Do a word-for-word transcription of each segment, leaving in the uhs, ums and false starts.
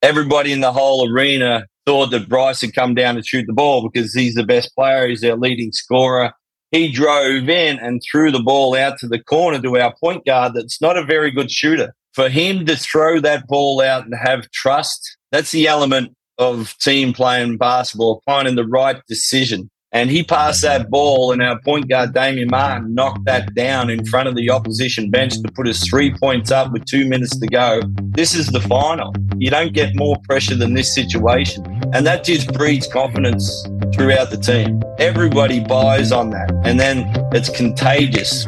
everybody in the whole arena thought that Bryce had come down to shoot the ball because he's the best player. He's our leading scorer. He drove in and threw the ball out to the corner to our point guard that's not a very good shooter. For him to throw that ball out and have trust, that's the element of team playing basketball, finding the right decision. And he passed that ball, and our point guard, Damian Martin, knocked that down in front of the opposition bench to put us three points up with two minutes to go. This is the final. You don't get more pressure than this situation. And that just breeds confidence throughout the team. Everybody buys on that. And then it's contagious.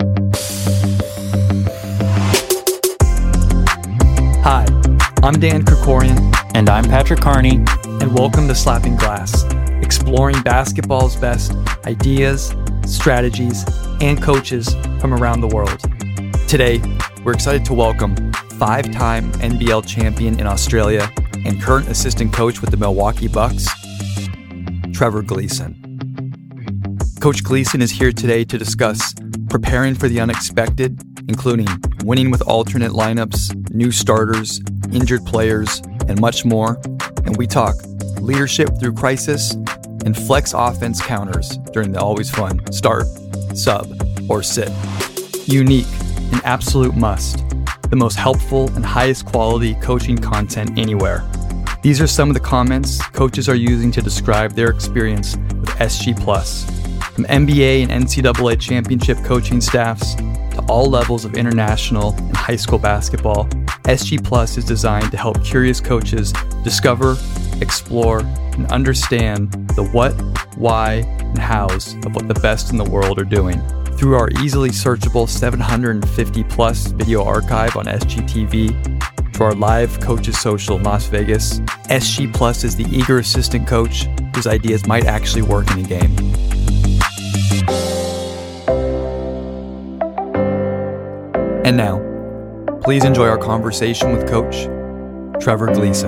Hi, I'm Dan Krikorian. And I'm Patrick Carney. And welcome to Slapping Glass, exploring basketball's best ideas, strategies, and coaches from around the world. Today, we're excited to welcome five-time N B L champion in Australia and current assistant coach with the Milwaukee Bucks, Trevor Gleeson. Coach Gleeson is here today to discuss preparing for the unexpected, including winning with alternate lineups, new starters, injured players, and much more. And we talk leadership through crisis and flex offense counters during the always fun start, sub, or sit. Unique, an absolute must, the most helpful and highest quality coaching content anywhere. These are some of the comments coaches are using to describe their experience with S G Plus. From N B A and N C double A championship coaching staffs to all levels of international and high school basketball, S G Plus is designed to help curious coaches discover, explore, and understand the what, why, and hows of what the best in the world are doing. Through our easily searchable seven hundred fifty plus video archive on S G T V, to our live Coaches Social in Las Vegas, S G Plus is the eager assistant coach whose ideas might actually work in a game. And now, please enjoy our conversation with Coach Trevor Gleeson.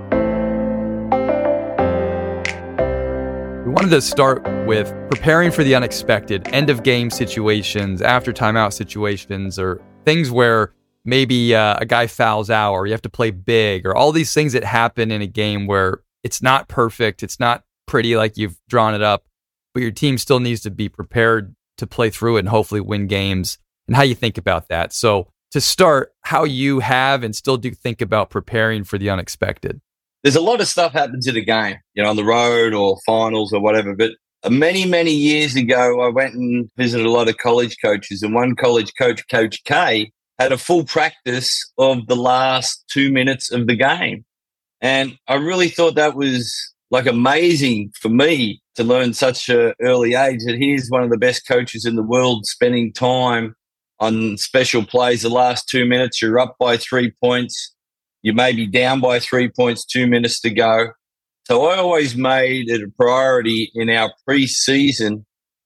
We wanted to start with preparing for the unexpected, end of game situations, after timeout situations, or things where maybe uh, a guy fouls out or you have to play big, or all these things that happen in a game where it's not perfect, it's not pretty like you've drawn it up, but your team still needs to be prepared to play through it and hopefully win games, and how you think about that. So to start, how you have and still do think about preparing for the unexpected. There's a lot of stuff happens in a game, you know, on the road or finals or whatever. But many, many years ago, I went and visited a lot of college coaches, and one college coach, Coach K, had a full practice of the last two minutes of the game. And I really thought that was like amazing for me to learn such an early age that he's one of the best coaches in the world spending time on special plays. The last two minutes, you're up by three points. You may be down by three points, two minutes to go. So I always made it a priority in our pre-season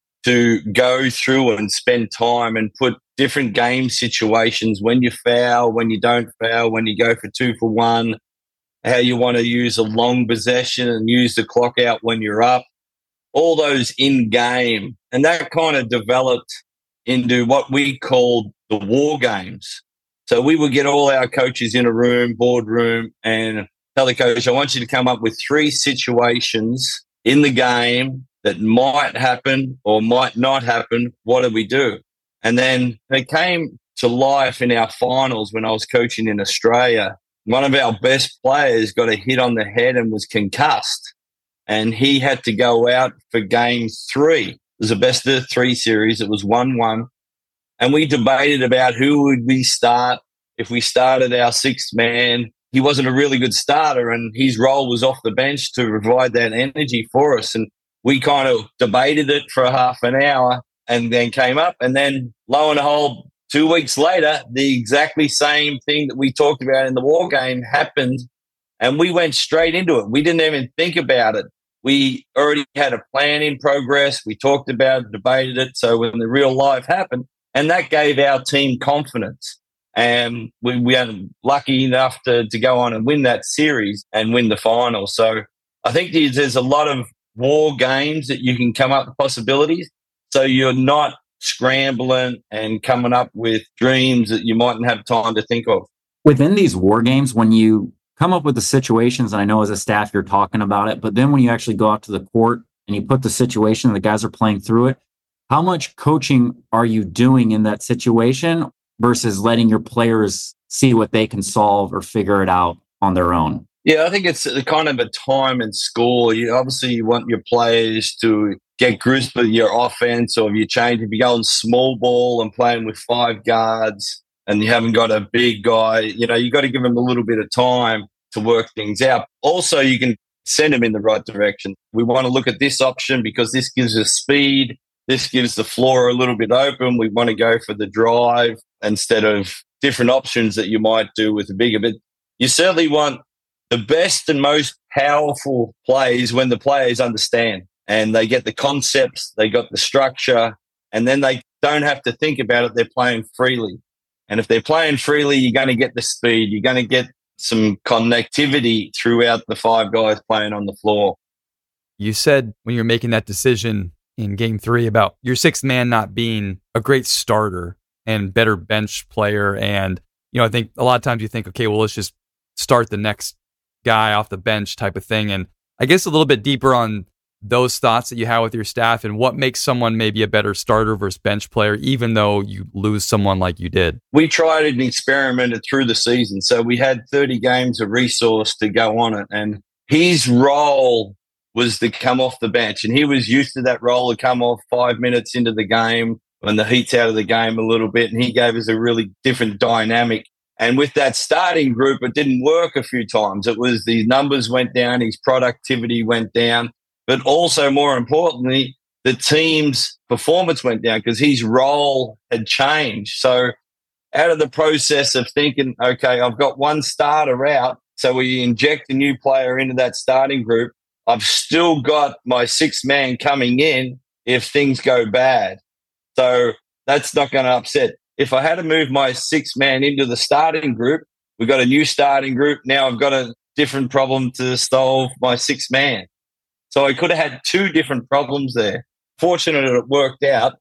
to go through and spend time and put different game situations, when you foul, when you don't foul, when you go for two for one, how you want to use a long possession and use the clock out when you're up, all those in-game. And that kind of developed into what we called the war games. So we would get all our coaches in a room, boardroom, and tell the coach, I want you to come up with three situations in the game that might happen or might not happen. What do we do? And then it came to life in our finals when I was coaching in Australia. One of our best players got a hit on the head and was concussed, and he had to go out for game three. It was the best of the three series. It was one one. And we debated about who would we start if we started our sixth man. He wasn't a really good starter, and his role was off the bench to provide that energy for us. And we kind of debated it for half an hour and then came up. And then lo and behold, two weeks later, the exactly same thing that we talked about in the war game happened, and we went straight into it. We didn't even think about it. We already had a plan in progress. We talked about it, debated it. So when the real life happened, and that gave our team confidence. And we, we were lucky enough to, to go on and win that series and win the final. So I think there's, there's a lot of war games that you can come up with possibilities. So you're not scrambling and coming up with dreams that you mightn't have time to think of. Within these war games, when you come up with the situations, and I know as a staff you're talking about it, but then when you actually go out to the court and you put the situation and the guys are playing through it, how much coaching are you doing in that situation versus letting your players see what they can solve or figure it out on their own? Yeah, I think it's a kind of a time and score. You obviously you want your players to get grist with your offense, or if you change, if you're going small ball and playing with five guards and you haven't got a big guy, you know, you got to give them a little bit of time to work things out. Also, you can send them in the right direction. We want to look at this option because this gives us speed. This gives the floor a little bit open. We want to go for the drive instead of different options that you might do with the bigger. But you certainly want the best and most powerful plays when the players understand and they get the concepts, they got the structure, and then they don't have to think about it. They're playing freely. And if they're playing freely, you're going to get the speed. You're going to get some connectivity throughout the five guys playing on the floor. You said when you're making that decision in game three about your sixth man not being a great starter and better bench player. And, you know, I think a lot of times you think, okay, well, let's just start the next guy off the bench type of thing. And I guess a little bit deeper on those thoughts that you have with your staff and what makes someone maybe a better starter versus bench player, even though you lose someone like you did. We tried and experimented through the season. So we had thirty games of resource to go on it. And his role was to come off the bench. And he was used to that role to come off five minutes into the game when the heat's out of the game a little bit. And he gave us a really different dynamic. And with that starting group, it didn't work a few times. It was the numbers went down, his productivity went down, but also more importantly, the team's performance went down because his role had changed. So out of the process of thinking, okay, I've got one starter out, so we inject a new player into that starting group, I've still got my sixth man coming in if things go bad. So that's not going to upset. If I had to move my sixth man into the starting group, we've got a new starting group. Now I've got a different problem to solve my sixth man. So I could have had two different problems there. Fortunate it worked out,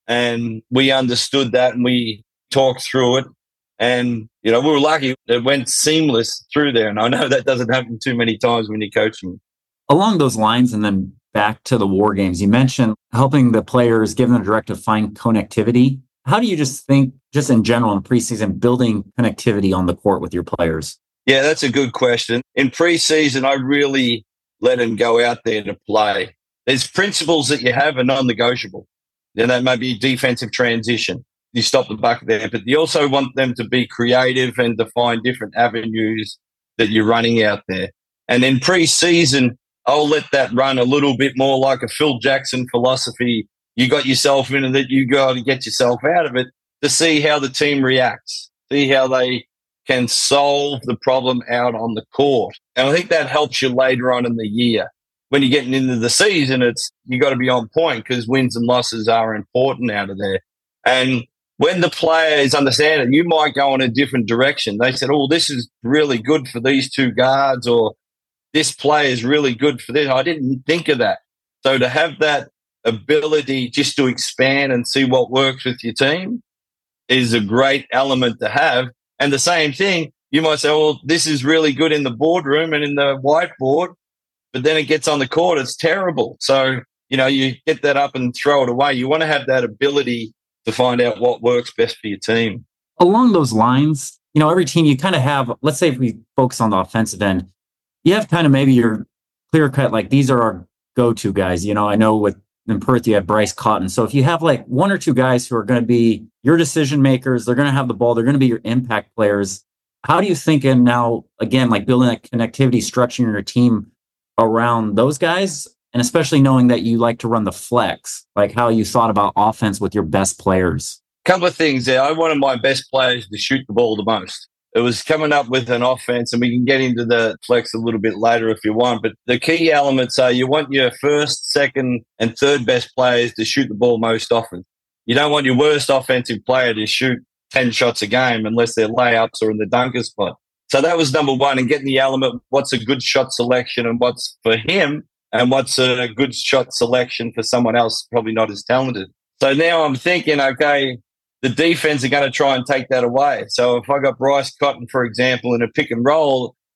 and we understood that and we talked through it. And, you know, we were lucky. It went seamless through there. And I know that doesn't happen too many times when you're coaching. Along those lines, and then back to the war games, you mentioned helping the players, giving them a directive, find connectivity. How do you just think, just in general in preseason, building connectivity on the court with your players? Yeah, that's a good question. In preseason, I really let them go out there to play. There's principles that you have are non-negotiable. Then that may be defensive transition. You stop the bucket there, but you also want them to be creative and to find different avenues that you're running out there. And in preseason, I'll let that run a little bit more like a Phil Jackson philosophy. You got yourself into that, you got to get yourself out of it to see how the team reacts, see how they can solve the problem out on the court. And I think that helps you later on in the year. When you're getting into the season, it's you got to be on point because wins and losses are important out of there. And when the players understand it, you might go in a different direction. They said, oh, this is really good for these two guards, or this play is really good for this. I didn't think of that. So to have that ability just to expand and see what works with your team is a great element to have. And the same thing, you might say, well, this is really good in the boardroom and in the whiteboard, but then it gets on the court, it's terrible. So, you know, you get that up and throw it away. You want to have that ability to find out what works best for your team. Along those lines, you know, every team you kind of have, let's say if we focus on the offensive end, you have kind of maybe your clear cut, like these are our go-to guys. You know, I know with in Perth, you have Bryce Cotton. So if you have like one or two guys who are going to be your decision makers, they're going to have the ball, they're going to be your impact players. How do you think, and now again, like building that connectivity, structuring your team around those guys, and especially knowing that you like to run the flex, like how you thought about offense with your best players? Couple of things there. I wanted my best players to shoot the ball the most. It was coming up with an offense, and we can get into the flex a little bit later if you want. But the key elements are you want your first, second, and third best players to shoot the ball most often. You don't want your worst offensive player to shoot ten shots a game unless they're layups or in the dunker spot. So that was number one, and getting the element, what's a good shot selection and what's for him and what's a good shot selection for someone else probably not as talented. So now I'm thinking, okay, the defense are going to try and take that away. So if I got Bryce Cotton, for example, in a pick and roll,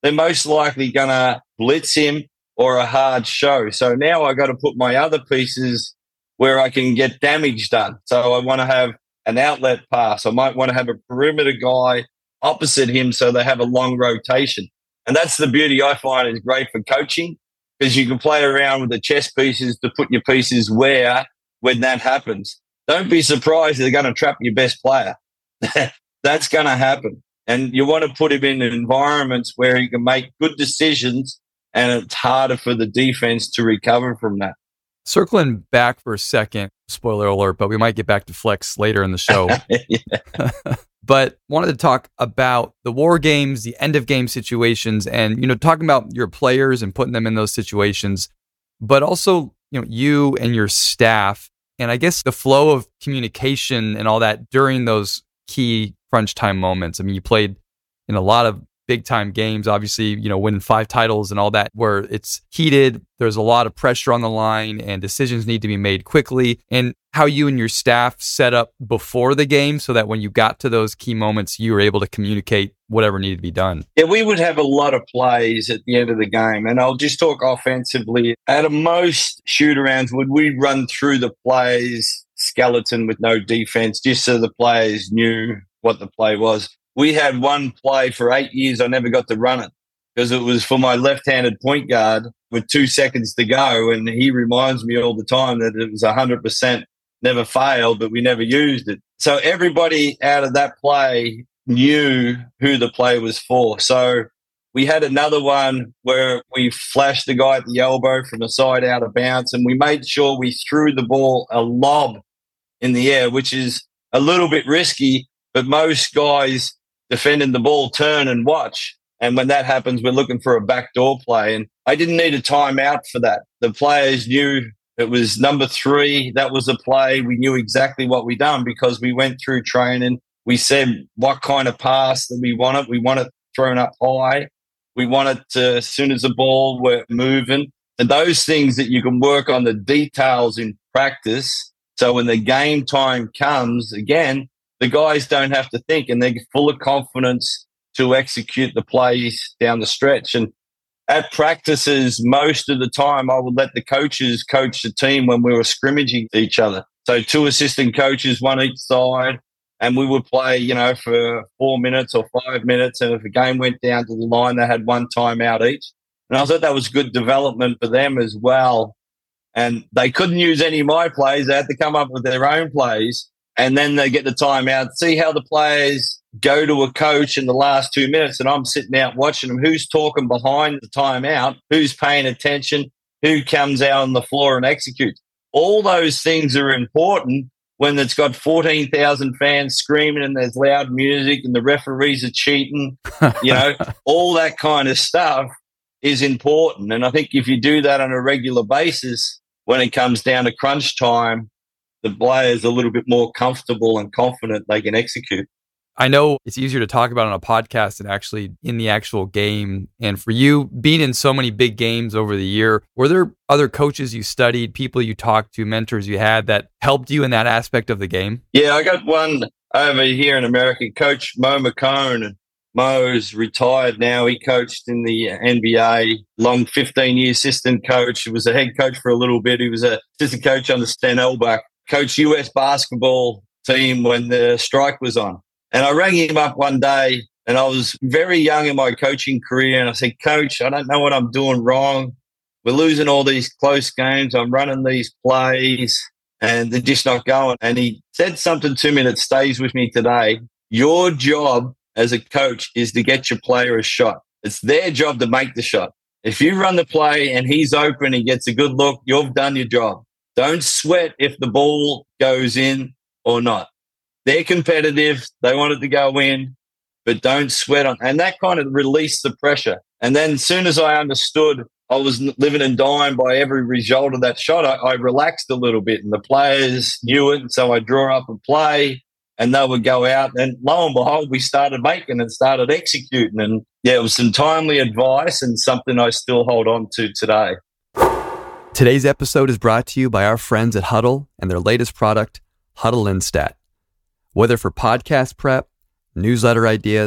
they're most likely going to blitz him or a hard show. So now I got to put my other pieces where I can get damage done. So I want to have an outlet pass. I might want to have a perimeter guy opposite him so they have a long rotation. And that's the beauty I find is great for coaching, because you can play around with the chess pieces to put your pieces where when that happens. Don't be surprised they're going to trap your best player. That's going to happen. And you want to put him in environments where he can make good decisions, and it's harder for the defense to recover from that. Circling back for a second, spoiler alert, but we might get back to flex later in the show. But wanted to talk about the war games, the end of game situations, and, you know, talking about your players and putting them in those situations, but also, you know, you and your staff, and I guess the flow of communication and all that during those key crunch time moments. I mean, you played in a lot of big time games, obviously, you know, winning five titles and all that, where it's heated. There's a lot of pressure on the line and decisions need to be made quickly. And how you and your staff set up before the game so that when you got to those key moments, you were able to communicate whatever needed to be done. Yeah, we would have a lot of plays at the end of the game. And I'll just talk offensively. At most shoot-arounds, would we run through the plays skeleton with no defense just so the players knew what the play was? We had one play for eight years. I never got to run it because it was for my left-handed point guard with two seconds to go. And he reminds me all the time that it was one hundred percent never failed, but we never used it. So everybody out of that play knew who the play was for. So we had another one where we flashed the guy at the elbow from the side out of bounds, and we made sure we threw the ball a lob in the air, which is a little bit risky, but most guys defending the ball turn and watch. And when that happens, we're looking for a backdoor play. And I didn't need a timeout for that. The players knew it was number three. That was a play. We knew exactly what we done because we went through training. We said what kind of pass that we wanted. We want it thrown up high. We want it to, as soon as the ball were moving. And those things that you can work on the details in practice. So when the game time comes, again, the guys don't have to think and they're full of confidence to execute the plays down the stretch. And at practices, most of the time, I would let the coaches coach the team when we were scrimmaging each other. So two assistant coaches, one each side, and we would play, you know, for four minutes or five minutes. And if the game went down to the line, they had one timeout each. And I thought that was good development for them as well. And they couldn't use any of my plays. They had to come up with their own plays. And then they get the timeout, see how the players go to a coach in the last two minutes. And I'm sitting out watching them. Who's talking behind the timeout? Who's paying attention? Who comes out on the floor and executes? All those things are important when it's got fourteen thousand fans screaming and there's loud music and the referees are cheating. You know, all that kind of stuff is important. And I think if you do that on a regular basis, when it comes down to crunch time, the players are a little bit more comfortable and confident they can execute. I know it's easier to talk about on a podcast than actually in the actual game. And for you, being in so many big games over the year, were there other coaches you studied, people you talked to, mentors you had that helped you in that aspect of the game? Yeah, I got one over here in America, Coach Mo McCone. And Mo's retired now. He coached in the N B A, long fifteen-year assistant coach. He was a head coach for a little bit. He was a assistant coach on the Stan Elbach. Coached U S basketball team when the strike was on. And I rang him up one day, and I was very young in my coaching career, and I said, Coach, I don't know what I'm doing wrong. We're losing all these close games. I'm running these plays, and they're just not going. And he said something to me that stays with me today. Your job as a coach is to get your player a shot. It's their job to make the shot. If you run the play and he's open, he gets a good look, you've done your job. Don't sweat if the ball goes in or not. They're competitive. They want it to go in, but don't sweat on. And that kind of released the pressure. And then as soon as I understood I was living and dying by every result of that shot, I, I relaxed a little bit. And the players knew it. And so I draw up a play and they would go out. And lo and behold, we started making and started executing. And yeah, it was some timely advice and something I still hold on to today. Today's episode is brought to you by our friends at Huddle and their latest product, Huddle Instat. Whether for podcast prep, newsletter ideas,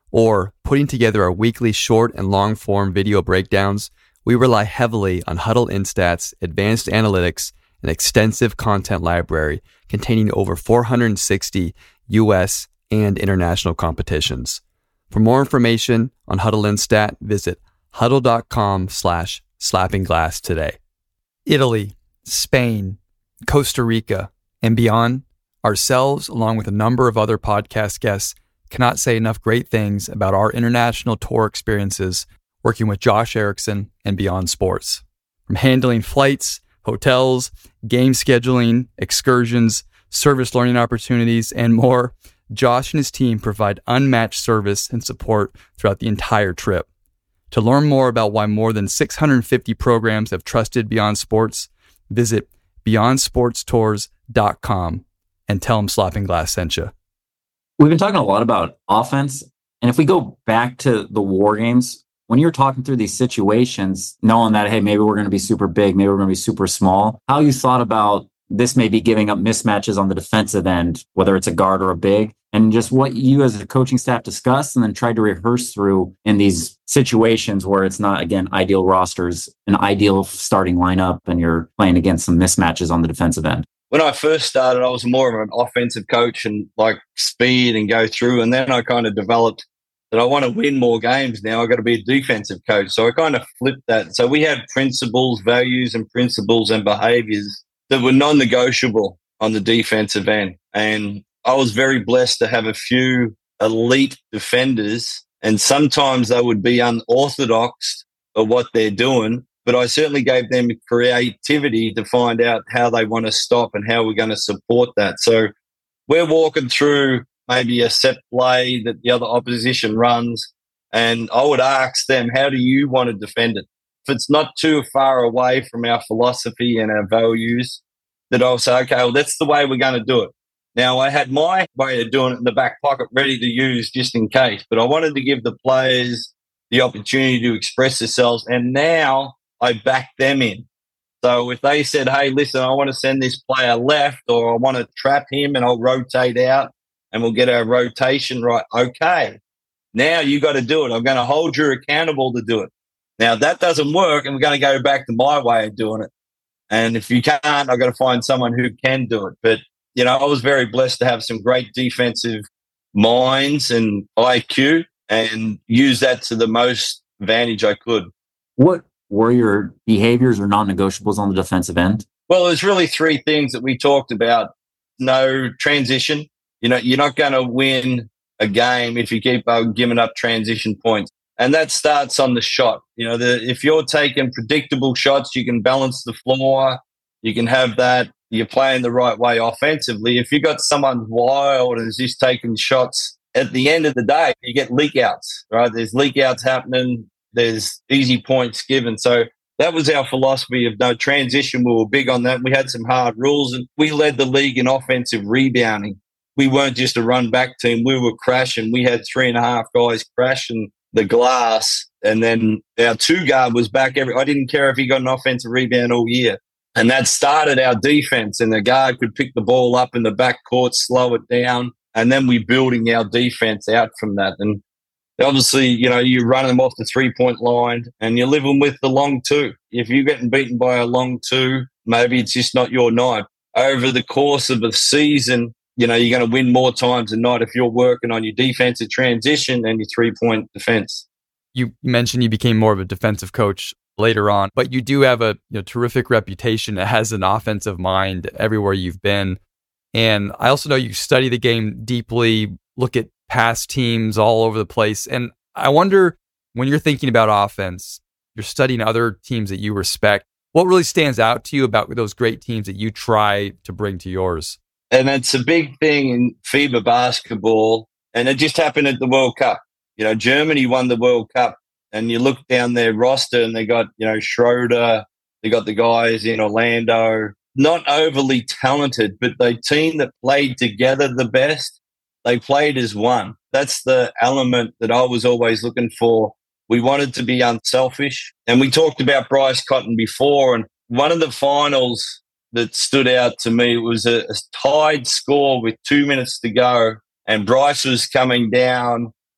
or putting together our weekly short and long form video breakdowns, we rely heavily on Hudl Instat's advanced analytics and extensive content library containing over four hundred sixty U S and international competitions. For more information on Hudl Instat, visit hudl.com slash slappingglass today. Italy, Spain, Costa Rica, and beyond, ourselves, along with a number of other podcast guests, cannot say enough great things about our international tour experiences working with Josh Erickson and Beyond Sports. From handling flights, hotels, game scheduling, excursions, service learning opportunities, and more, Josh and his team provide unmatched service and support throughout the entire trip. To learn more about why more than six hundred fifty programs have trusted Beyond Sports, visit beyond sports tours dot com and tell them Slapping Glass sent you. We've been talking a lot about offense. And if we go back to the war games, when you're talking through these situations, knowing that, hey, maybe we're going to be super big, maybe we're going to be super small, how you thought about this may be giving up mismatches on the defensive end, whether it's a guard or a big, and just what you as a coaching staff discussed and then tried to rehearse through in these situations where it's not, again, ideal rosters, an ideal starting lineup, and you're playing against some mismatches on the defensive end. When I first started, I was more of an offensive coach and like speed and go through. And then I kind of developed that I want to win more games now. I got to be a defensive coach. So I kind of flipped that. So we had principles, values and principles and behaviors that were non-negotiable on the defensive end. And I was very blessed to have a few elite defenders. And sometimes they would be unorthodox of what they're doing. But I certainly gave them creativity to find out how they want to stop and how we're going to support that. So we're walking through maybe a set play that the other opposition runs, and I would ask them, how do you want to defend it? If it's not too far away from our philosophy and our values, that I'll say, okay, well, that's the way we're going to do it. Now, I had my way of doing it in the back pocket ready to use just in case, but I wanted to give the players the opportunity to express themselves, and now I back them in. So if they said, hey, listen, I want to send this player left, or I want to trap him and I'll rotate out and we'll get our rotation right. Okay, now you got to do it. I'm going to hold you accountable to do it. Now, if that doesn't work, and we're going to go back to my way of doing it. And if you can't, I've got to find someone who can do it. But, you know, I was very blessed to have some great defensive minds and I Q and use that to the most advantage I could. What were your behaviors or non-negotiables on the defensive end? Well, there's really three things that we talked about. No transition. You know, you're not going to win a game if you keep uh, giving up transition points. And that starts on the shot. You know, the, if you're taking predictable shots, you can balance the floor. You can have that. You're playing the right way offensively. If you got someone wild and is just taking shots, at the end of the day, you get leak outs, right? There's leak outs happening. There's easy points given. So that was our philosophy of no transition. We were big on that. We had some hard rules, and we led the league in offensive rebounding. We weren't just a run back team. We were crashing. We had three and a half guys crashing the glass. And then our two guard was back every, I didn't care if he got an offensive rebound all year. And that started our defense, and the guard could pick the ball up in the back court, slow it down. And then we building our defense out from that. And obviously, you know, you run them off the three-point line and you're living with the long two. If you're getting beaten by a long two, maybe it's just not your night. Over the course of a season, you know, you're going to win more times than not if you're working on your defensive transition and your three-point defense. You mentioned you became more of a defensive coach later on, but you do have a you know, terrific reputation as an offensive mind everywhere you've been. And I also know you study the game deeply, look at past teams all over the place. And I wonder, when you're thinking about offense, you're studying other teams that you respect, what really stands out to you about those great teams that you try to bring to yours? And it's a big thing in FIBA basketball. And it just happened at the World Cup. You know, Germany won the World Cup, and you look down their roster and they got, you know, Schroeder, they got the guys in Orlando, not overly talented, but the team that played together the best, they played as one. That's the element that I was always looking for. We wanted to be unselfish. And we talked about Bryce Cotton before, and one of the finals that stood out to me was a, a tied score with two minutes to go, and Bryce was coming down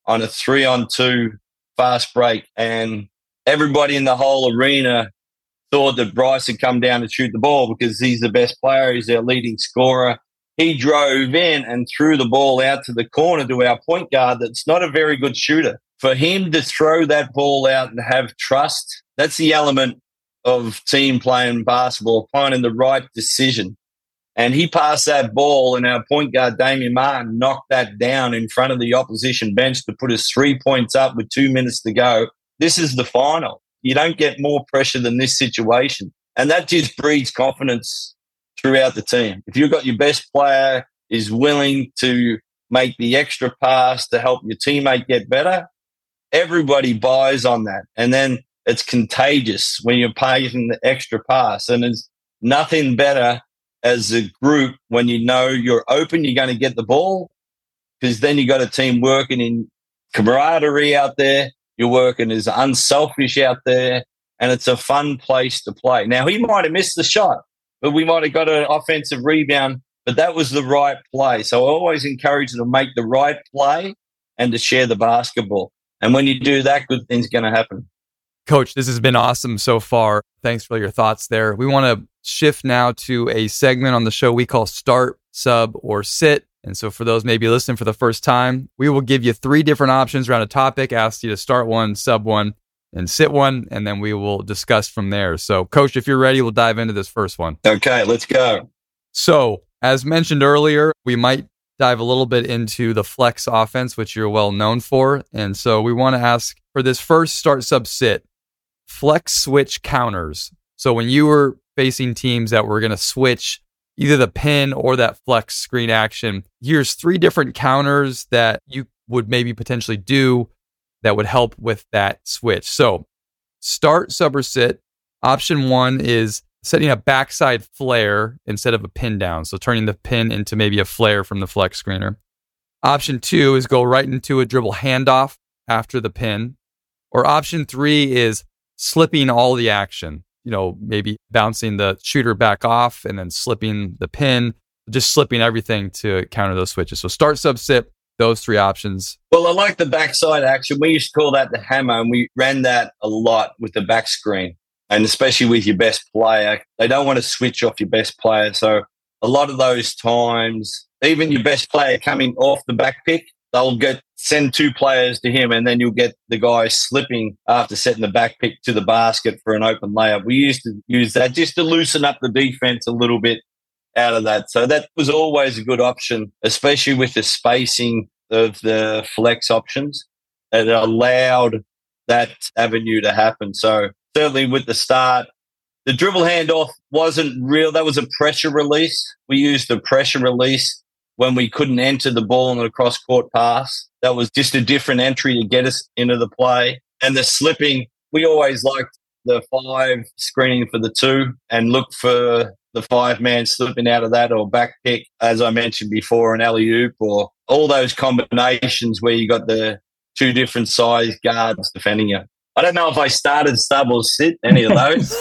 on a three on two fast break, and everybody in the whole arena thought that Bryce had come down to shoot the ball because he's the best player. He's our leading scorer. He drove in and threw the ball out to the corner to our point guard that's not a very good shooter. For him to throw that ball out and have trust, that's the element of team playing basketball, finding the right decision. And he passed that ball, and our point guard, Damian Martin, knocked that down in front of the opposition bench to put us three points up with two minutes to go. This is the final. You don't get more pressure than this situation. And that just breeds confidence throughout the team. If you've got your best player is willing to make the extra pass to help your teammate get better, everybody buys on that. And then it's contagious when you're paying the extra pass. And there's nothing better as a group when you know you're open, you're going to get the ball, because then you got a team working in camaraderie out there. You're working as unselfish out there, and it's a fun place to play. Now, he might have missed the shot, but we might have got an offensive rebound, but that was the right play. So I always encourage them to make the right play and to share the basketball. And when you do that, good things are going to happen. Coach, this has been awesome so far. Thanks for your thoughts there. We want to shift now to a segment on the show we call Start, Sub, or Sit. And so for those maybe listening for the first time, we will give you three different options around a topic, ask you to start one, sub one, and sit one, and then we will discuss from there. So, Coach, if you're ready, we'll dive into this first one. Okay, let's go. So, as mentioned earlier, we might dive a little bit into the flex offense, which you're well known for. And so we want to ask for this first start, sub, sit, flex switch counters. So when you were facing teams that were going to switch either the pin or that flex screen action, here's three different counters that you would maybe potentially do that would help with that switch. So start, sub, or sit. Option one is setting a backside flare instead of a pin down. So turning the pin into maybe a flare from the flex screener. Option two is go right into a dribble handoff after the pin. Or option three is slipping all the action. You know, maybe bouncing the shooter back off and then slipping the pin, just slipping everything to counter those switches. So start, sub, sit, those three options. Well, I like the backside action. We used to call that the hammer, and we ran that a lot with the back screen, and especially with your best player. They don't want to switch off your best player. So a lot of those times, even your best player coming off the back pick, they'll get send two players to him, and then you'll get the guy slipping after setting the back pick to the basket for an open layup. We used to use that just to loosen up the defense a little bit out of that. So that was always a good option, especially with the spacing of the flex options. It allowed that avenue to happen. So certainly with the start, the dribble handoff wasn't real. That was a pressure release. We used the pressure release when we couldn't enter the ball on a cross-court pass. That was just a different entry to get us into the play. And the slipping, we always liked the five screening for the two and look for the five-man slipping out of that or back pick, as I mentioned before, an alley-oop, or all those combinations where you got the two different size guards defending you. I don't know if I started sub or sit, any of those.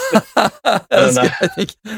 I don't know. I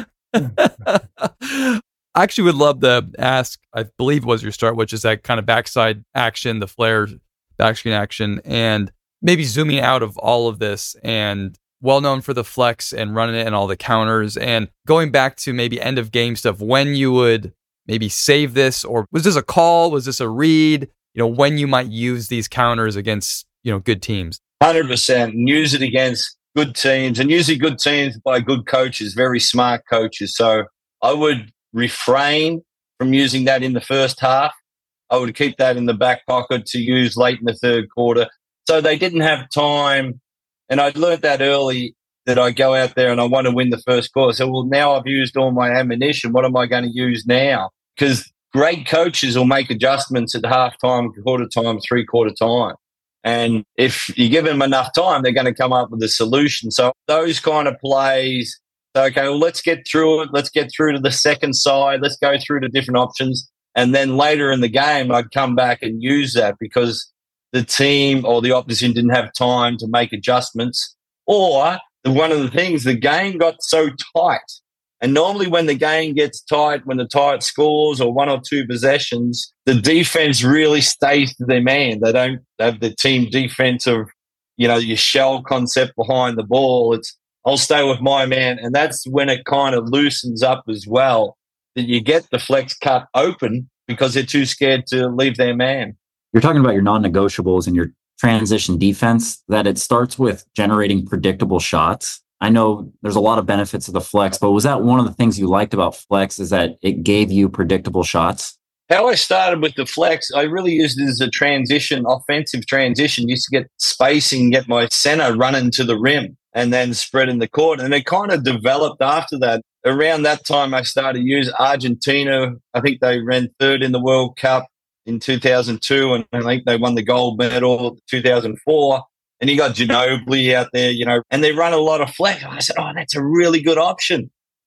think I actually would love to ask, I believe was your start, which is that kind of backside action, the flare backscreen action, and maybe zooming out of all of this and well known for the flex and running it and all the counters, and going back to maybe end of game stuff, when you would maybe save this, or was this a call? Was this a read? You know, when you might use these counters against, you know, good teams. one hundred percent. And use it against good teams, and usually good teams by good coaches, very smart coaches. So I would refrain from using that in the first half. I would keep that in the back pocket to use late in the third quarter. So they didn't have time. And I learned that early, that I go out there and I want to win the first quarter. So, well, now I've used all my ammunition. What am I going to use now? Because great coaches will make adjustments at halftime, quarter time, three quarter time. And if you give them enough time, they're going to come up with a solution. So those kind of plays, okay, well, let's get through it. Let's get through to the second side. Let's go through to different options. And then later in the game, I'd come back and use that because the team or the opposition didn't have time to make adjustments. Or one of the things, the game got so tight And normally when the game gets tight, when the tight scores or one or two possessions, the defense really stays to their man. They don't have the team defensive, you know, your shell concept behind the ball. It's, I'll stay with my man. And that's when it kind of loosens up as well, that you get the flex cut open because they're too scared to leave their man. You're talking about your non-negotiables and your transition defense, that it starts with generating predictable shots. I know there's a lot of benefits of the flex, but was that one of the things you liked about flex, is that it gave you predictable shots? How I started with the flex, I really used it as a transition, offensive transition. Used to get spacing, get my center running to the rim and then spreading the court. And it kind of developed after that. Around that time, I started to use Argentina. I think they ran third in the World Cup in two thousand two, and I think they won the gold medal in two thousand four. And you got Ginobili out there, you know, and they run a lot of flex. I said, oh, that's a really good option.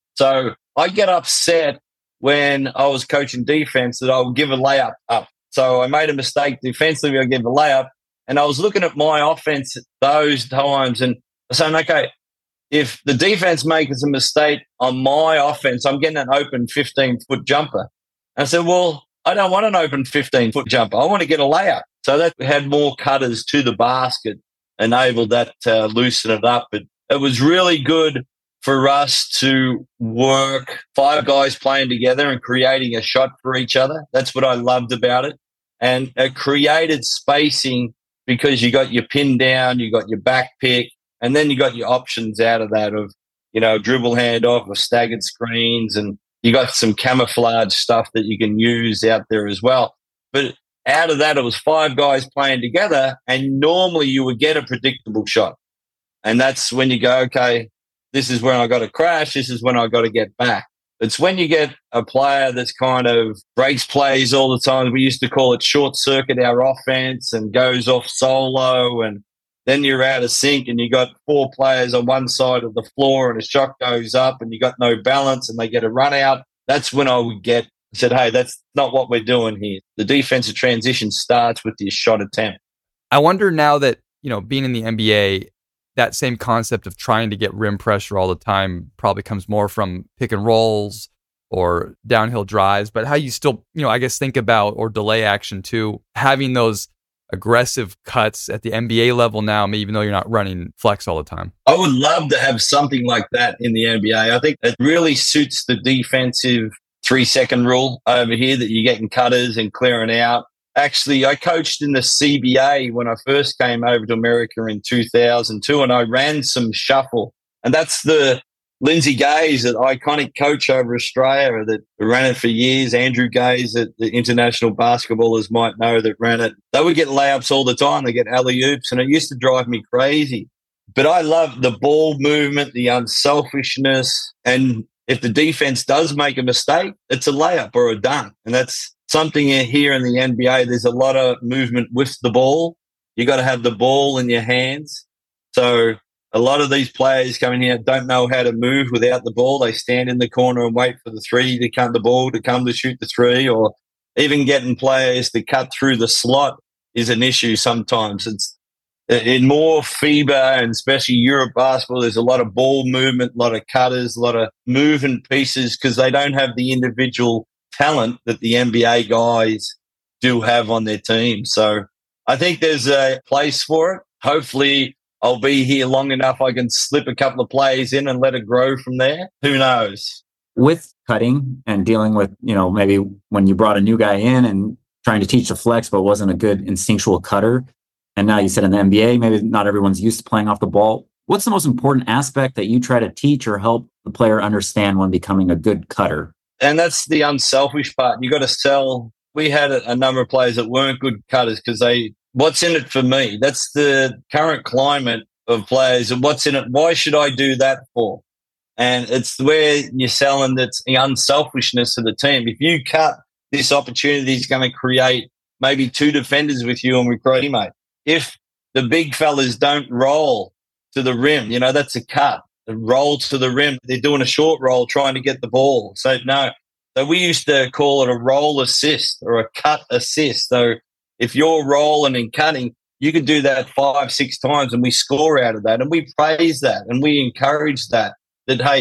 So I get upset when I was coaching defense that I would give a layup up. So I made a mistake defensively. I gave a layup. And I was looking at my offense at those times and saying, okay, if the defense makes a mistake on my offense, I'm getting an open fifteen-foot jumper. And I said, well, I don't want an open fifteen-foot jumper. I want to get a layup. So that had more cutters to the basket, enabled that to loosen it up. But it was really good for us to work five guys playing together and creating a shot for each other. That's what I loved about it. And it created spacing because you got your pin down, you got your back pick, and then you got your options out of that of, you know, dribble handoff or staggered screens, and you got some camouflage stuff that you can use out there as well. But out of that, it was five guys playing together, and normally you would get a predictable shot. And that's when you go, okay, this is when I got to crash. This is when I got to get back. It's when you get a player that's kind of breaks plays all the time. We used to call it short circuit our offense and goes off solo, and then you're out of sync and you got four players on one side of the floor and a shot goes up and you got no balance and they get a run out. That's when I would get said, hey, that's not what we're doing here. The defensive transition starts with your shot attempt. I wonder now that, you know, being in the N B A, that same concept of trying to get rim pressure all the time probably comes more from pick and rolls or downhill drives, but how you still, you know, I guess think about, or delay action too, having those aggressive cuts at the N B A level now, even though you're not running flex all the time. I would love to have something like that in the N B A. I think it really suits the defensive three-second rule over here that you're getting cutters and clearing out. Actually, I coached in the C B A when I first came over to America in two thousand two, and I ran some shuffle. And that's the Lindsay Gaze, that iconic coach over Australia that ran it for years. Andrew Gaze, that the international basketballers might know, that ran it. They would get layups all the time. They get alley-oops, and it used to drive me crazy. But I love the ball movement, the unselfishness, and if the defense does make a mistake, it's a layup or a dunk. And that's something here in the N B A. There's a lot of movement with the ball. You got to have the ball in your hands. So a lot of these players coming here don't know how to move without the ball. They stand in the corner and wait for the three to come, the ball to come to shoot the three, or even getting players to cut through the slot is an issue sometimes. It's in more FIBA and especially Europe basketball, there's a lot of ball movement, a lot of cutters, a lot of moving pieces because they don't have the individual talent that the N B A guys do have on their team. So I think there's a place for it. Hopefully I'll be here long enough I can slip a couple of plays in and let it grow from there. Who knows? With cutting and dealing with, you know, maybe when you brought a new guy in and trying to teach the flex but wasn't a good instinctual cutter, and now you said in the N B A, maybe not everyone's used to playing off the ball. What's the most important aspect that you try to teach or help the player understand when becoming a good cutter? And that's the unselfish part. You got to sell. We had a, a number of players that weren't good cutters because they, what's in it for me? That's the current climate of players. And what's in it? Why should I do that for? And it's where you're selling that's the unselfishness of the team. If you cut, this opportunity is going to create maybe two defenders with you and we create a teammate. If the big fellas don't roll to the rim, you know, that's a cut. The roll to the rim, they're doing a short roll trying to get the ball. So, no. So we used to call it a roll assist or a cut assist. So if you're rolling and cutting, you can do that five, six times and we score out of that. And we praise that and we encourage that, that, hey,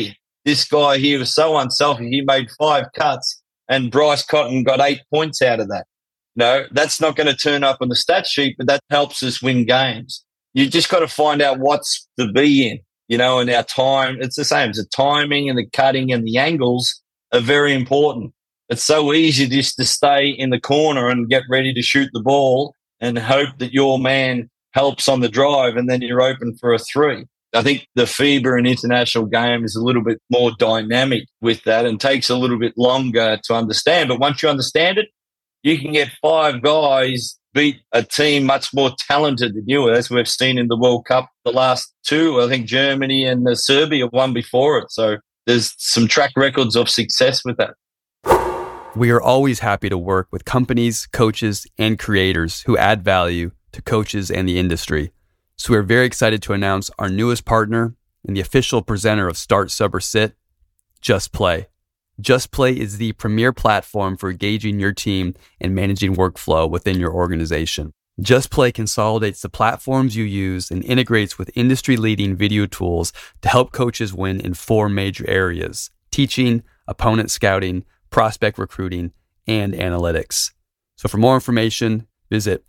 this guy here was so unselfish. He made five cuts and Bryce Cotton got eight points out of that. No, that's not going to turn up on the stat sheet, but that helps us win games. You just got to find out what's to be in, you know, and our time. It's the same. The timing and the cutting and the angles are very important. It's so easy just to stay in the corner and get ready to shoot the ball and hope that your man helps on the drive and then you're open for a three. I think the FIBA and international game is a little bit more dynamic with that and takes a little bit longer to understand. But once you understand it, you can get five guys beat a team much more talented than you, as we've seen in the World Cup. The last two, I think Germany and uh, Serbia won before it. So there's some track records of success with that. We are always happy to work with companies, coaches, and creators who add value to coaches and the industry. So we're very excited to announce our newest partner and the official presenter of Start, Sub, or Sit, Just Play. Just Play is the premier platform for engaging your team and managing workflow within your organization. Just Play consolidates the platforms you use and integrates with industry-leading video tools to help coaches win in four major areas: teaching, opponent scouting, prospect recruiting, and analytics. So for more information, visit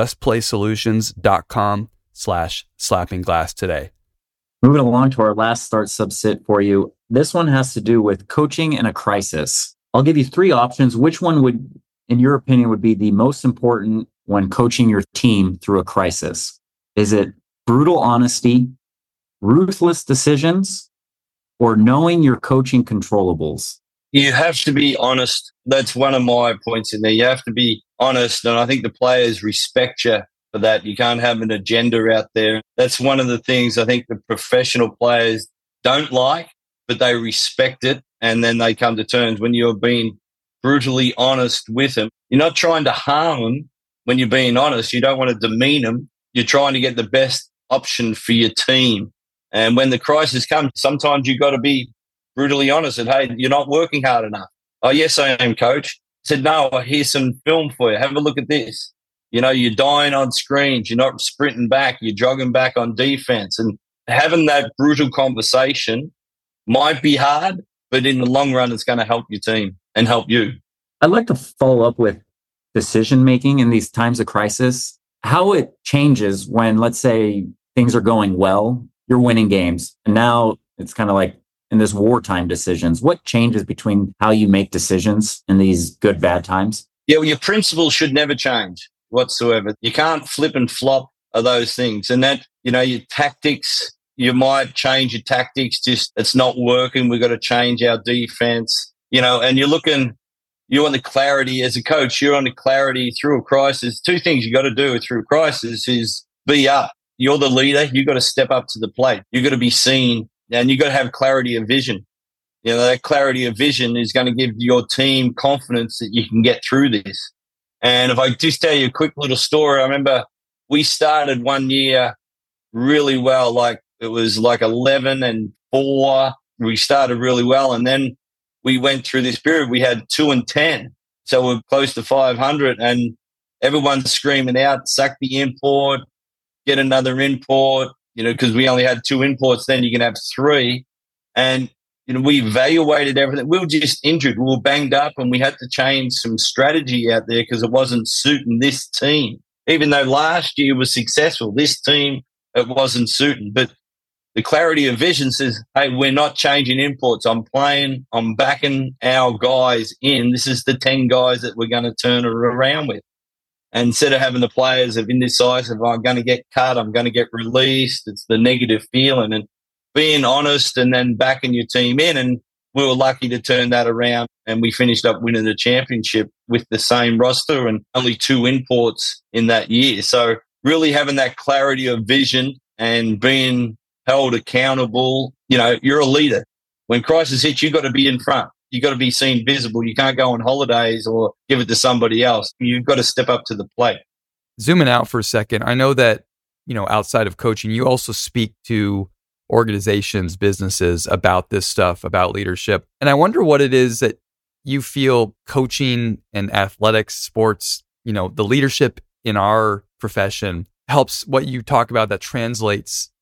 justplaysolutions.com slash slapping glass today. Moving along to our last Start, Sub, Sit for you. This one has to do with coaching in a crisis. I'll give you three options. Which one would, in your opinion, would be the most important when coaching your team through a crisis? Is it brutal honesty, ruthless decisions, or knowing your coaching controllables? You have to be honest. That's one of my points in there. You have to be honest, and I think the players respect you for that. You can't have an agenda out there. That's one of the things I think the professional players don't like, but they respect it, and then they come to terms when you're being brutally honest with them. You're not trying to harm them when you're being honest. You don't want to demean them. You're trying to get the best option for your team. And when the crisis comes, sometimes you've got to be brutally honest and, hey, you're not working hard enough. Oh, yes, I am, coach. I said, no, here's some film for you. Have a look at this. You know, you're dying on screens. You're not sprinting back. You're jogging back on defense. And having that brutal conversation might be hard, but in the long run, it's going to help your team and help you. I'd like to follow up with decision-making in these times of crisis, how it changes when, let's say, things are going well, you're winning games, and now it's kind of like in this wartime decisions. What changes between how you make decisions in these good, bad times? Yeah, well, your principles should never change whatsoever. You can't flip and flop of those things. And that, you know, your tactics, you might change your tactics, just it's not working. We've got to change our defense, you know, and you're looking, you want the clarity as a coach, you're on the clarity through a crisis. Two things you got to do through crisis is be up. You're the leader. You got to step up to the plate. You got to be seen, and you got to have clarity of vision. You know, that clarity of vision is going to give your team confidence that you can get through this. And if I just tell you a quick little story, I remember we started one year really well, like it was like eleven and four. We started really well. And then we went through this period. We had two and ten. So we're close to five hundred, and everyone's screaming out, sack the import, get another import, you know, because we only had two imports. Then you can have three. And, you know, we evaluated everything. We were just injured. We were banged up, and we had to change some strategy out there because it wasn't suiting this team. Even though last year was successful, this team, it wasn't suiting. But the clarity of vision says, hey, we're not changing imports. I'm playing, I'm backing our guys in. This is the ten guys that we're going to turn it around with. And instead of having the players of indecisive, I'm going to get cut, I'm going to get released, it's the negative feeling, and being honest and then backing your team in. And we were lucky to turn that around, and we finished up winning the championship with the same roster and only two imports in that year. So really having that clarity of vision and being held accountable. You know, you're a leader. When crisis hits, you've got to be in front. You've got to be seen visible. You can't go on holidays or give it to somebody else. You've got to step up to the plate. Zooming out for a second, I know that, you know, outside of coaching, you also speak to organizations, businesses about this stuff, about leadership. And I wonder what it is that you feel coaching and athletics, sports, you know, the leadership in our profession helps, what you talk about that translates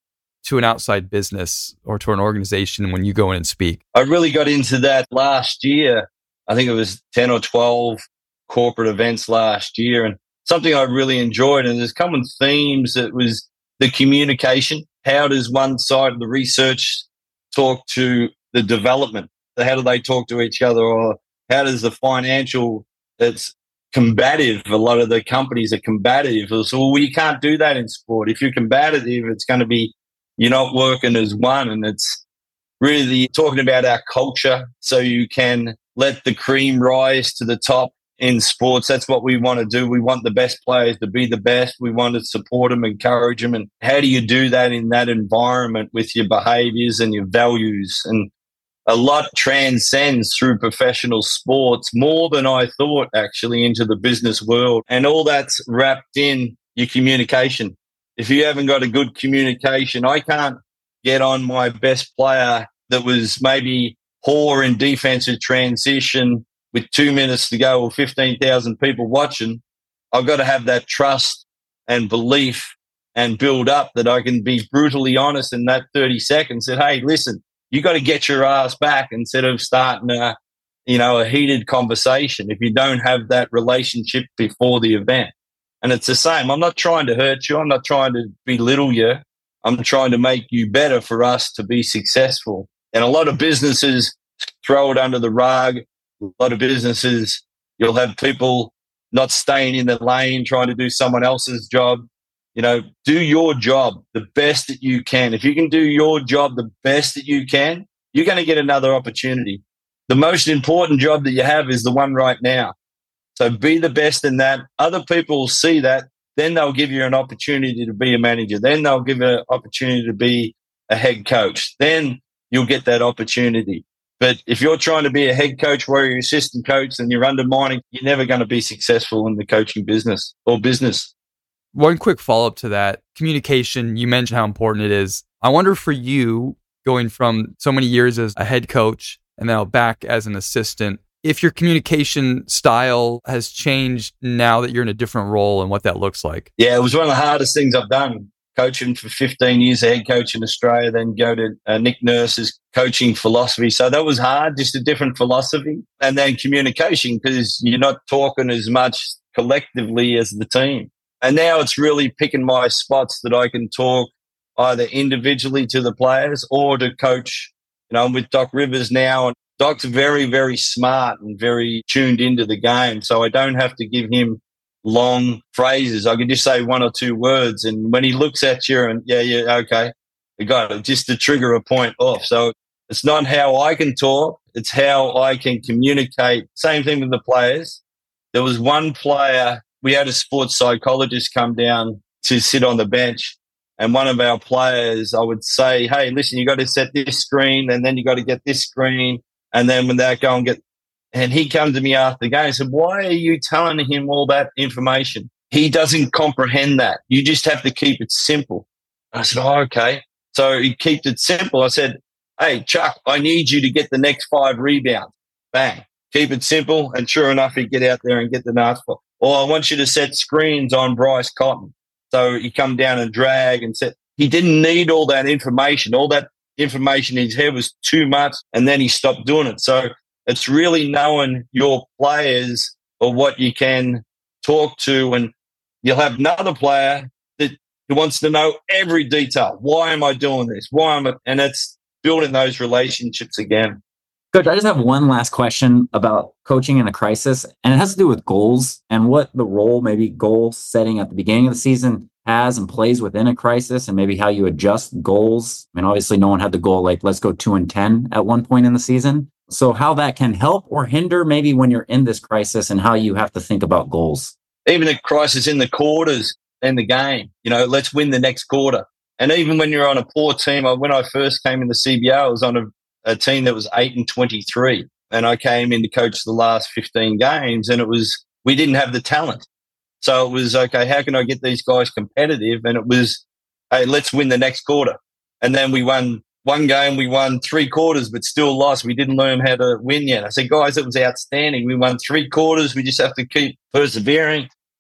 to an outside business or to an organization when you go in and speak? I really got into that last year. I think it was ten or twelve corporate events last year, and something I really enjoyed. And there's common themes. That was the communication. How does one side of the research talk to the development? How do they talk to each other? Or how does the financial, it's combative. A lot of the companies are combative. So, well, you can't do that in sport. If you're combative, it's going to be, you're not working as one. And it's really talking about our culture so you can let the cream rise to the top in sports. That's what we want to do. We want the best players to be the best. We want to support them, encourage them. And how do you do that in that environment with your behaviors and your values? And a lot transcends through professional sports, more than I thought, actually, into the business world. And all that's wrapped in your communication. If you haven't got a good communication, I can't get on my best player that was maybe poor in defensive transition with two minutes to go or fifteen thousand people watching. I've got to have that trust and belief and build up that I can be brutally honest in that thirty seconds that, hey, listen, you got to get your ass back instead of starting a, you know, a heated conversation if you don't have that relationship before the event. And it's the same. I'm not trying to hurt you. I'm not trying to belittle you. I'm trying to make you better for us to be successful. And a lot of businesses throw it under the rug. A lot of businesses, you'll have people not staying in the lane, trying to do someone else's job. You know, do your job the best that you can. If you can do your job the best that you can, you're going to get another opportunity. The most important job that you have is the one right now. So be the best in that. Other people will see that. Then they'll give you an opportunity to be a manager. Then they'll give you an opportunity to be a head coach. Then you'll get that opportunity. But if you're trying to be a head coach where you're assistant coach and you're undermining, you're never going to be successful in the coaching business or business. One quick follow-up to that, communication, you mentioned how important it is. I wonder for you, going from so many years as a head coach and now back as an assistant, if your communication style has changed now that you're in a different role and what that looks like. Yeah, it was one of the hardest things I've done. Coaching for fifteen years, a head coach in Australia, then go to uh, Nick Nurse's coaching philosophy. So that was hard, just a different philosophy. And then communication, because you're not talking as much collectively as the team. And now it's really picking my spots that I can talk either individually to the players or to coach. You know, I'm with Doc Rivers now, and Doc's very, very smart and very tuned into the game. So I don't have to give him long phrases. I can just say one or two words. And when he looks at you and, yeah, yeah, okay, I got it, just to trigger a point off. So it's not how I can talk, it's how I can communicate. Same thing with the players. There was one player, we had a sports psychologist come down to sit on the bench. And one of our players, I would say, hey, listen, you got to set this screen and then you got to get this screen. And then when that go and get, and he comes to me after the game and said, why are you telling him all that information? He doesn't comprehend that. You just have to keep it simple. I said, oh, okay. So he kept it simple. I said, hey, Chuck, I need you to get the next five rebounds. Bang. Keep it simple. And sure enough, he'd get out there and get the nuts. Or I want you to set screens on Bryce Cotton. So he come down and drag and set. He didn't need all that information. All that information in his head was too much. And then he stopped doing it. So it's really knowing your players or what you can talk to. And you'll have another player that wants to know every detail. Why am I doing this? Why am I? And it's building those relationships again. Coach, I just have one last question about coaching in a crisis, and it has to do with goals and what the role maybe goal setting at the beginning of the season has and plays within a crisis, and maybe how you adjust goals. I mean, obviously no one had the goal like, let's go two and ten at one point in the season. So how that can help or hinder maybe when you're in this crisis and how you have to think about goals. Even a crisis in the quarters in the game, you know, let's win the next quarter. And even when you're on a poor team, when I first came in the C B A, I was on a, a team that was eight and twenty-three. And I came in to coach the last fifteen games, and it was, we didn't have the talent. So it was, okay, how can I get these guys competitive? And it was, hey, let's win the next quarter. And then we won one game, we won three quarters, but still lost. We didn't learn how to win yet. I said, guys, it was outstanding. We won three quarters. We just have to keep persevering.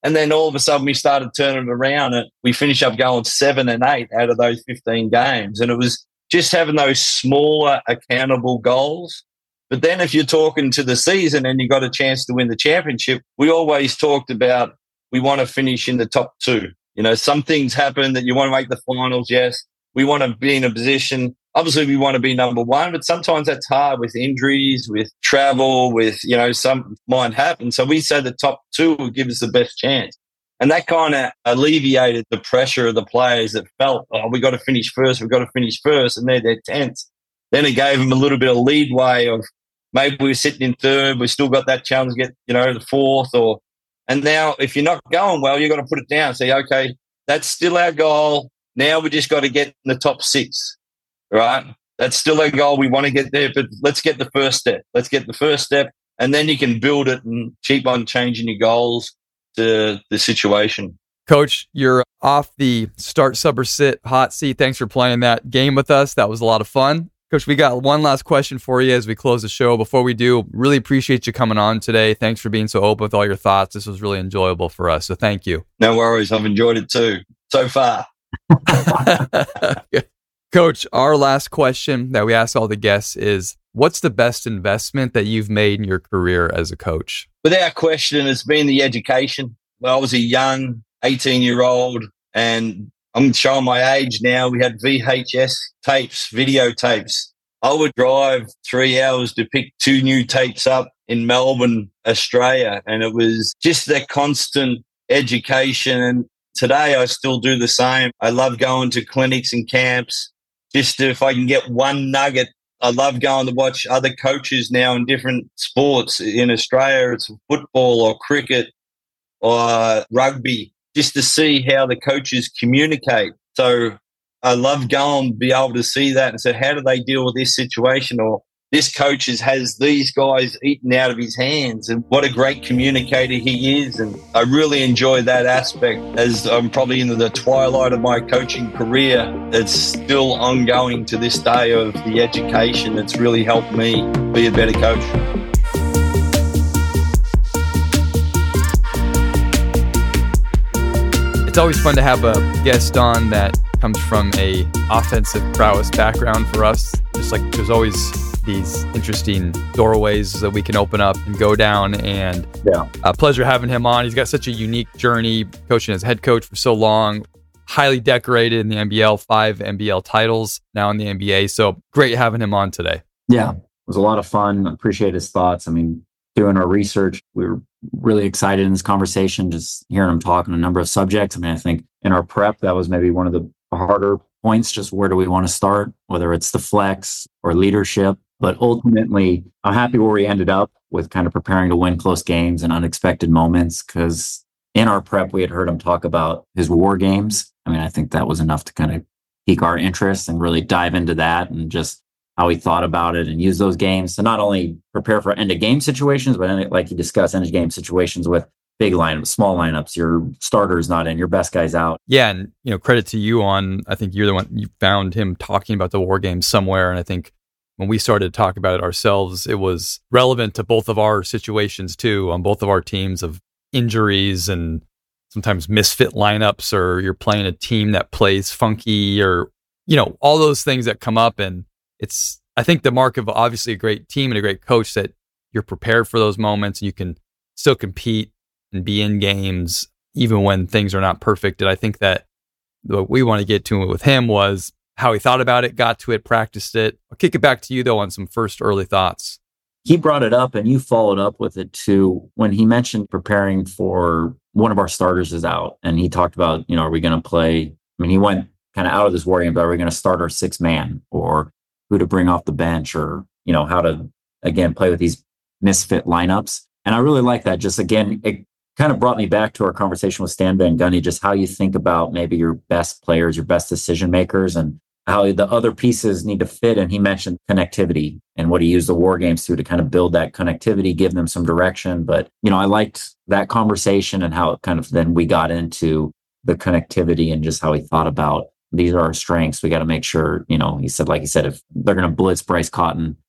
And then all of a sudden we started turning it around and we finished up going seven and eight out of those fifteen games. And it was just having those smaller accountable goals. But then if you're talking to the season and you got a chance to win the championship, we always talked about we want to finish in the top two. You know, some things happen that you want to make the finals, yes. We want to be in a position. Obviously, we want to be number one, but sometimes that's hard with injuries, with travel, with, you know, some might happen. So we say the top two will give us the best chance. And that kind of alleviated the pressure of the players that felt, oh, we got to finish first, we've got to finish first, and they're, they're tense. Then it gave them a little bit of leadway of maybe we're sitting in third, we've still got that challenge to get, you know, the fourth. or And now if you're not going well, you've got to put it down. Say, okay, that's still our goal. Now we just got to get in the top six. Right? That's still our goal. We want to get there, but let's get the first step. Let's get the first step, and then you can build it and keep on changing your goals to the situation. Coach, you're off the start, sub, or sit hot seat. Thanks for playing that game with us. That was a lot of fun. Coach, we got one last question for you as we close the show. Before we do, really appreciate you coming on today. Thanks for being so open with all your thoughts. This was really enjoyable for us, so thank you. No worries. I've enjoyed it too, so far. Coach, our last question that we ask all the guests is, what's the best investment that you've made in your career as a coach? Without question, it's been the education. Well, I was a young eighteen-year-old, and I'm showing my age now. We had V H S tapes, videotapes. I would drive three hours to pick two new tapes up in Melbourne, Australia, and it was just that constant education. And today I still do the same. I love going to clinics and camps. Just if I can get one nugget, I love going to watch other coaches now in different sports. In Australia, it's football or cricket or rugby, just to see how the coaches communicate. So I love going to be able to see that and say, how do they deal with this situation? Or this coach has these guys eating out of his hands, and what a great communicator he is. And I really enjoy that aspect. As I'm probably in the twilight of my coaching career, it's still ongoing to this day of the education. It's really helped me be a better coach. It's always fun to have a guest on that comes from a offensive prowess background for us. Just like there's always these interesting doorways that we can open up and go down, and yeah, a pleasure having him on. He's got such a unique journey, coaching as head coach for so long, highly decorated in the N B L, five N B L titles now in the N B A. So great having him on today. Yeah, it was a lot of fun. Appreciate his thoughts. I mean, doing our research, we were really excited in this conversation, just hearing him talk on a number of subjects. I mean, I think in our prep, that was maybe one of the harder points, just where do we want to start, whether it's the flex or leadership. But ultimately, I'm happy where we ended up with kind of preparing to win close games and unexpected moments, because in our prep, we had heard him talk about his war games. I mean, I think that was enough to kind of pique our interest and really dive into that and just how he thought about it and use those games to not only prepare for end of game situations, but like you discussed, end of game situations with big lineups, small lineups, your starters not in, your best guys out. Yeah, and you know, credit to you on, I think you're the one, you found him talking about the war games somewhere, and I think when we started to talk about it ourselves, it was relevant to both of our situations too, on both of our teams, of injuries and sometimes misfit lineups, or you're playing a team that plays funky, or, you know, all those things that come up. And it's, I think, the mark of obviously a great team and a great coach that you're prepared for those moments and you can still compete and be in games even when things are not perfect. And I think that what we want to get to with him was how he thought about it, got to it, practiced it. I'll kick it back to you, though, on some first early thoughts. He brought it up, and you followed up with it, too, when he mentioned preparing for one of our starters is out. And he talked about, you know, are we going to play? I mean, he went kind of out of this war game, but are we going to start our six man, or who to bring off the bench, or, you know, how to, again, play with these misfit lineups. And I really like that. Just, again, it kind of brought me back to our conversation with Stan Van Gundy, just how you think about maybe your best players, your best decision makers, and how the other pieces need to fit. And he mentioned connectivity and what he used the war games to to kind of build that connectivity, give them some direction. But, you know, I liked that conversation and how it kind of then we got into the connectivity and just how he thought about, these are our strengths. We got to make sure, you know, he said, like he said, if they're going to blitz Bryce Cotton,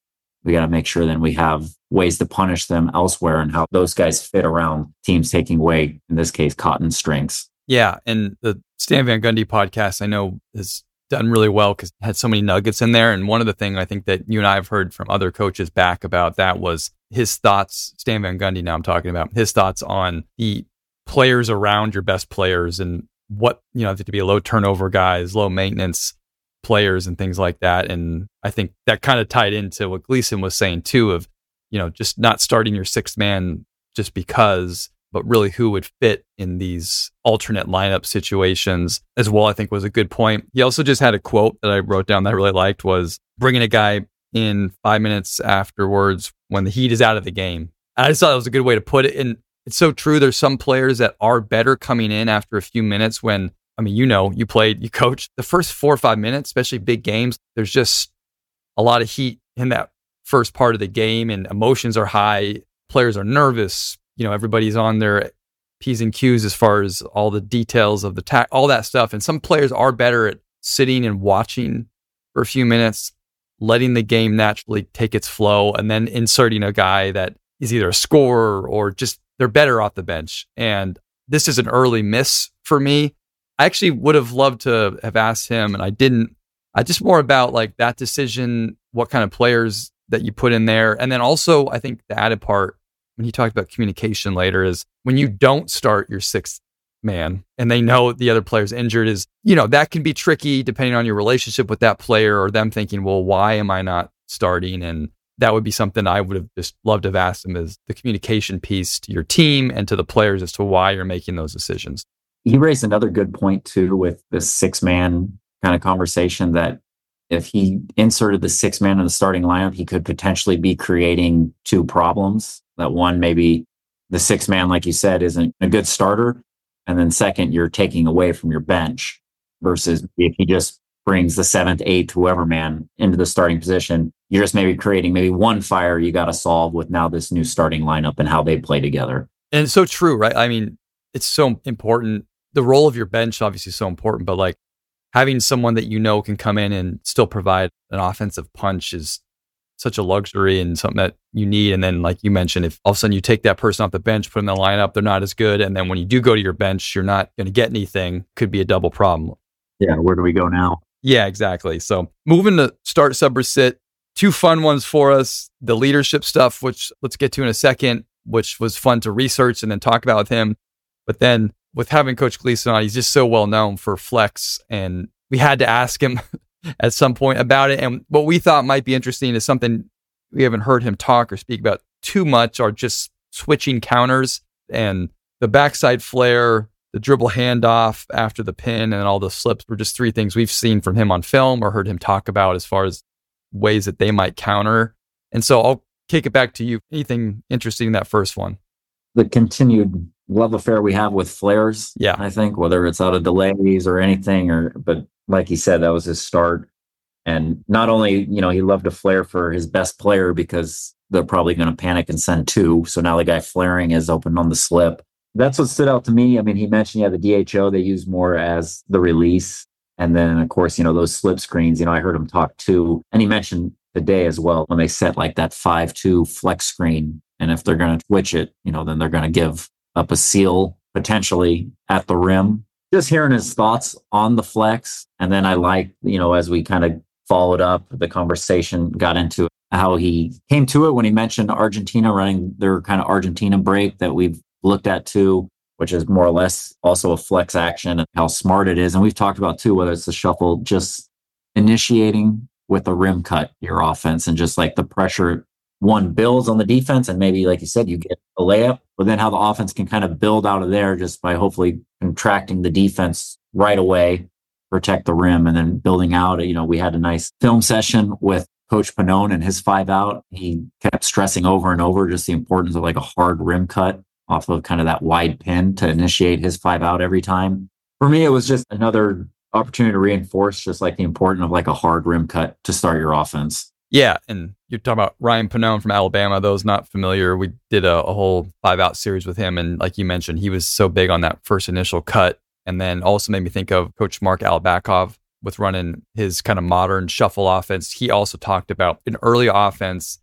we got to make sure then we have ways to punish them elsewhere and how those guys fit around teams taking away, in this case, Cotton's strengths. Yeah. And the Stan Van Gundy podcast, I know, has done really well because it had so many nuggets in there. And one of the things I think that you and I have heard from other coaches back about that was his thoughts, Stan Van Gundy now I'm talking about, his thoughts on the players around your best players and what, you know, to be a low turnover guys, low maintenance players and things like that. And I think that kind of tied into what Gleason was saying too, of, you know, just not starting your sixth man just because, but really who would fit in these alternate lineup situations as well, I think was a good point. He also just had a quote that I wrote down that I really liked, was bringing a guy in five minutes afterwards when the heat is out of the game. I just thought that was a good way to put it. And it's so true. There's some players that are better coming in after a few minutes when, I mean, you know, you played, you coached the first four or five minutes, especially big games. There's just a lot of heat in that first part of the game and emotions are high. Players are nervous. You know, everybody's on their P's and Q's as far as all the details of the tack, all that stuff. And some players are better at sitting and watching for a few minutes, letting the game naturally take its flow, and then inserting a guy that is either a scorer or just they're better off the bench. And this is an early miss for me. I actually would have loved to have asked him, and I didn't. I just more about like that decision, what kind of players that you put in there. And then also, I think the added part, when he talked about communication later, is when you don't start your sixth man and they know the other player's injured, is, you know, that can be tricky depending on your relationship with that player or them thinking, well, why am I not starting? And that would be something I would have just loved to have asked him, is the communication piece to your team and to the players as to why you're making those decisions. He raised another good point too with the six man kind of conversation, that if he inserted the six man in the starting lineup, he could potentially be creating two problems. That one, maybe the six man, like you said, isn't a good starter. And then second, you're taking away from your bench, versus if he just brings the seventh, eighth, whoever man into the starting position, you're just maybe creating maybe one fire you got to solve with now this new starting lineup and how they play together. And it's so true, right? I mean, it's so important. The role of your bench obviously is so important, but like having someone that you know can come in and still provide an offensive punch is such a luxury and something that you need. And then, like you mentioned, if all of a sudden you take that person off the bench, put them in the lineup, they're not as good. And then when you do go to your bench, you're not going to get anything. Could be a double problem. Yeah, where do we go now? Yeah, exactly. So moving to start, sub, or sit, two fun ones for us. The leadership stuff, which let's get to in a second, which was fun to research and then talk about with him. But then with having Coach Gleason on, he's just so well known for flex. And we had to ask him at some point about it. And what we thought might be interesting is something we haven't heard him talk or speak about too much, are just switching counters and the backside flare, the dribble handoff after the pin, and all the slips were just three things we've seen from him on film or heard him talk about as far as ways that they might counter. And so I'll kick it back to you. Anything interesting in that first one? The continued love affair we have with flares. Yeah. I think whether it's out of delays or anything, or, but like he said, that was his start. And not only, you know, he loved a flare for his best player because they're probably going to panic and send two. So now the guy flaring is open on the slip. That's what stood out to me. I mean, he mentioned, yeah, the D H O, they use more as the release. And then, of course, you know, those slip screens, you know, I heard him talk too. And he mentioned today as well, when they set like that five two flex screen. And if they're going to switch it, you know, then they're going to give up a seal potentially at the rim. Just hearing his thoughts on the flex. And then I like, you know, as we kind of followed up, the conversation got into how he came to it when he mentioned Argentina running their kind of Argentina break that we've looked at too, which is more or less also a flex action, and how smart it is. And we've talked about too, whether it's the shuffle, just initiating with a rim cut, your offense, and just like the pressure one builds on the defense. And maybe, like you said, you get a layup, but then how the offense can kind of build out of there just by hopefully contracting the defense right away, protect the rim, and then building out. You know, we had a nice film session with Coach Pannone and his five out. He kept stressing over and over just the importance of like a hard rim cut off of kind of that wide pin to initiate his five out every time. For me, it was just another opportunity to reinforce just like the importance of like a hard rim cut to start your offense. Yeah. And you're talking about Ryan Pannone from Alabama. Those not familiar, we did a, a whole five out series with him. And like you mentioned, he was so big on that first initial cut. And then also made me think of Coach Mark Albakov with running his kind of modern shuffle offense. He also talked about an early offense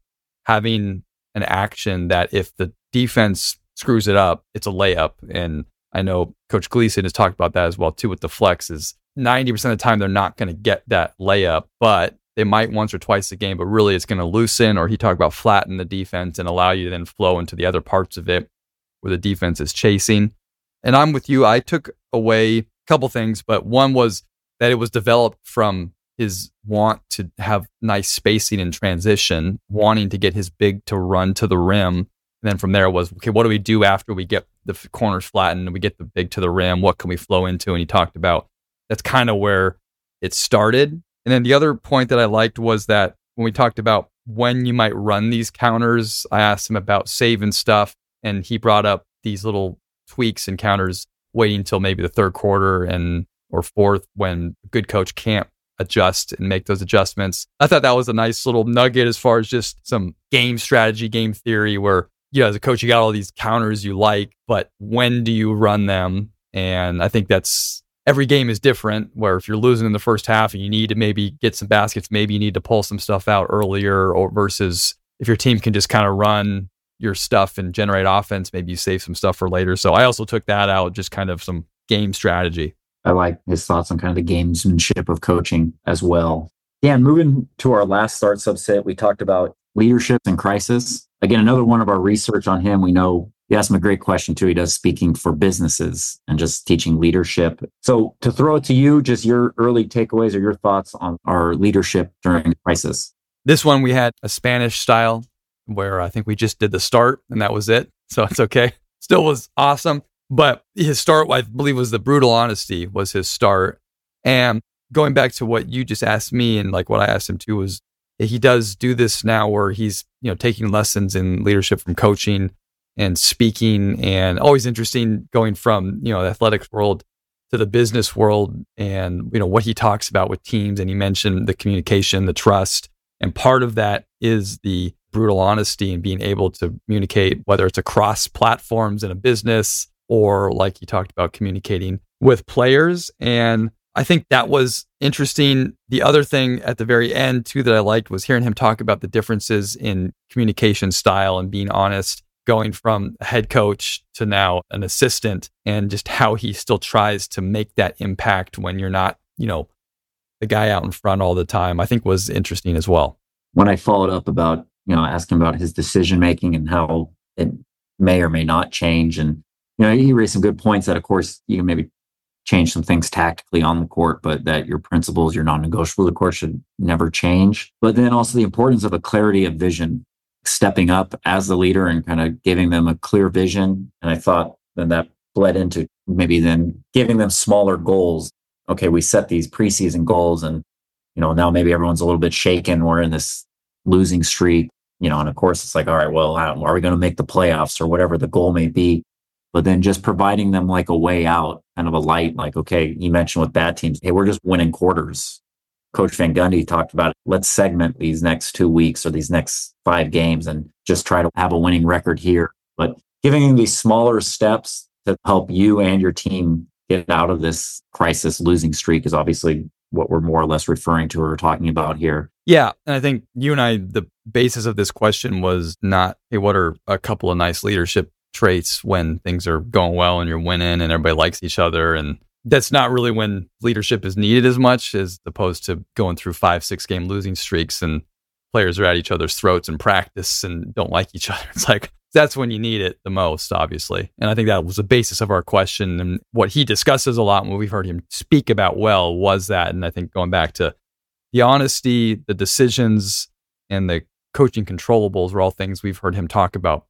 having an action that if the defense screws it up, it's a layup. And I know Coach Gleason has talked about that as well too with the flex is ninety percent of the time they're not going to get that layup, but they might once or twice a game, but really it's going to loosen, or he talked about flatten the defense and allow you to then flow into the other parts of it where the defense is chasing. And I'm with you. I took away a couple things, but one was that it was developed from his want to have nice spacing in transition, wanting to get his big to run to the rim. And then from there was, okay, what do we do after we get the corners flattened and we get the big to the rim? What can we flow into? And he talked about that's kind of where it started. And then the other point that I liked was that when we talked about when you might run these counters, I asked him about saving stuff, and he brought up these little tweaks and counters waiting until maybe the third quarter and or fourth when a good coach can't adjust and make those adjustments. I thought that was a nice little nugget as far as just some game strategy, game theory where, you know, as a coach, you got all these counters you like, but when do you run them? And I think that's every game is different, where if you're losing in the first half and you need to maybe get some baskets, maybe you need to pull some stuff out earlier, or versus if your team can just kind of run your stuff and generate offense, maybe you save some stuff for later. So I also took that out, just kind of some game strategy. I like his thoughts on kind of the gamesmanship of coaching as well. Dan, moving to our last start subset, we talked about leadership and crisis. Again, another one of our research on him, we know you asked him a great question too. He does speaking for businesses and just teaching leadership. So to throw it to you, just your early takeaways or your thoughts on our leadership during the crisis. This one, we had a Spanish style where I think we just did the start and that was it. So it's okay. Still was awesome. But his start, I believe, was the brutal honesty was his start. And going back to what you just asked me and like what I asked him too was he does do this now where he's, you know, taking lessons in leadership from coaching and speaking, and always interesting going from, you know, the athletics world to the business world and, you know, what he talks about with teams. And he mentioned the communication, the trust. And part of that is the brutal honesty and being able to communicate, whether it's across platforms in a business or like he talked about communicating with players. And I think that was interesting. The other thing at the very end too that I liked was hearing him talk about the differences in communication style and being honest, going from a head coach to now an assistant, and just how he still tries to make that impact when you're not, you know, the guy out in front all the time, I think was interesting as well. When I followed up about, you know, asking about his decision making and how it may or may not change. And, you know, he raised some good points that, of course, you can maybe change some things tactically on the court, but that your principles, your non-negotiable, of course, should never change. But then also the importance of a clarity of vision, stepping up as the leader and kind of giving them a clear vision. And I thought then that bled into maybe then giving them smaller goals. Okay, we set these preseason goals and, you know, now maybe everyone's a little bit shaken. We're in this losing streak, you know, and of course it's like, all right, well, are we going to make the playoffs or whatever the goal may be? But then just providing them like a way out, kind of a light, like, okay, you mentioned with bad teams, hey, we're just winning quarters. Coach Van Gundy talked about it. Let's segment these next two weeks or these next five games and just try to have a winning record here. But giving them these smaller steps to help you and your team get out of this crisis losing streak is obviously what we're more or less referring to or talking about here. Yeah. And I think you and I, the basis of this question was not, hey, what are a couple of nice leadership traits when things are going well and you're winning and everybody likes each other? And that's not really when leadership is needed as much as opposed to going through five, six game losing streaks and players are at each other's throats in practice and don't like each other. It's like, that's when you need it the most, obviously. And I think that was the basis of our question. And what he discusses a lot and what we've heard him speak about well was that. And I think going back to the honesty, the decisions, and the coaching controllables were all things we've heard him talk about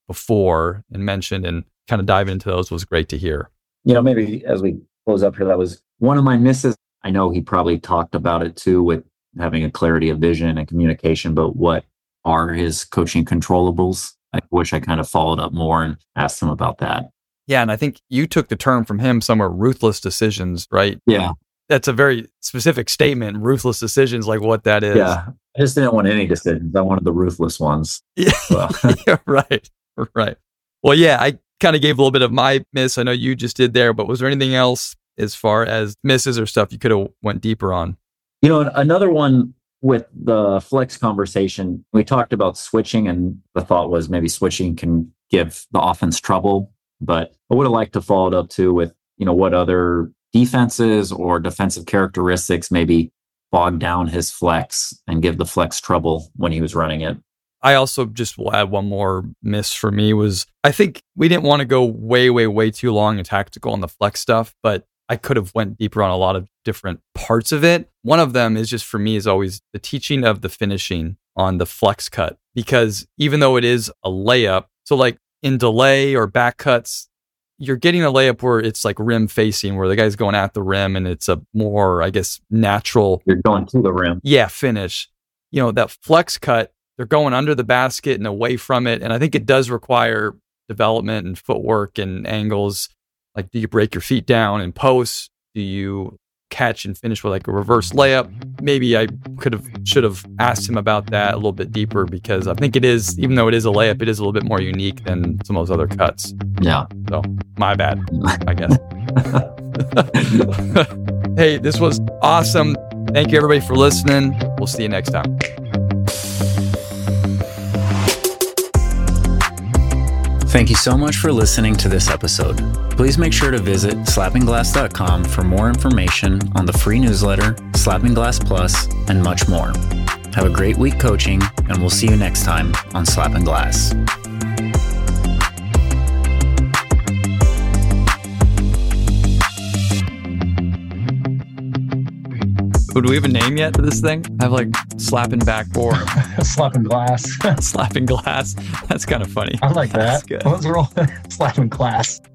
before and mentioned, and kind of dive into those was great to hear. You know, maybe as we close up here, that was one of my misses. I know he probably talked about it too with having a clarity of vision and communication, but what are his coaching controllables? I wish I kind of followed up more and asked him about that. Yeah. And I think you took the term from him somewhere, ruthless decisions, right? Yeah. That's a very specific statement, ruthless decisions, like what that is. Yeah. I just didn't want any decisions. I wanted the ruthless ones. Yeah. Well. Yeah, right. Right. Well, yeah, I kind of gave a little bit of my miss. I know you just did there, but was there anything else as far as misses or stuff you could have went deeper on? You know, another one with the flex conversation, we talked about switching, and the thought was maybe switching can give the offense trouble. But I would have liked to follow it up too with, you know, what other defenses or defensive characteristics maybe bog down his flex and give the flex trouble when he was running it. I also just will add one more miss for me was I think we didn't want to go way, way, way too long and tactical on the flex stuff, but I could have went deeper on a lot of different parts of it. One of them is just for me is always the teaching of the finishing on the flex cut, because even though it is a layup, so like in delay or back cuts, you're getting a layup where it's like rim facing, where the guy's going at the rim and it's a more, I guess, natural. You're going to the rim. Yeah, finish. You know, that flex cut, they're going under the basket and away from it. And I think it does require development and footwork and angles. Like, do you break your feet down in post? Do you catch and finish with like a reverse layup? Maybe I could have, should have asked him about that a little bit deeper, because I think it is, even though it is a layup, it is a little bit more unique than some of those other cuts. Yeah. So my bad, I guess. Hey, this was awesome. Thank you everybody for listening. We'll see you next time. Thank you so much for listening to this episode. Please make sure to visit slapping glass dot com for more information on the free newsletter, Slapping Glass Plus, and much more. Have a great week coaching, and we'll see you next time on Slapping Glass. Do we have a name yet for this thing? I have like slapping backboard. Slapping glass. Slapping glass. That's kind of funny. I like that. That's good. Let's roll slapping glass.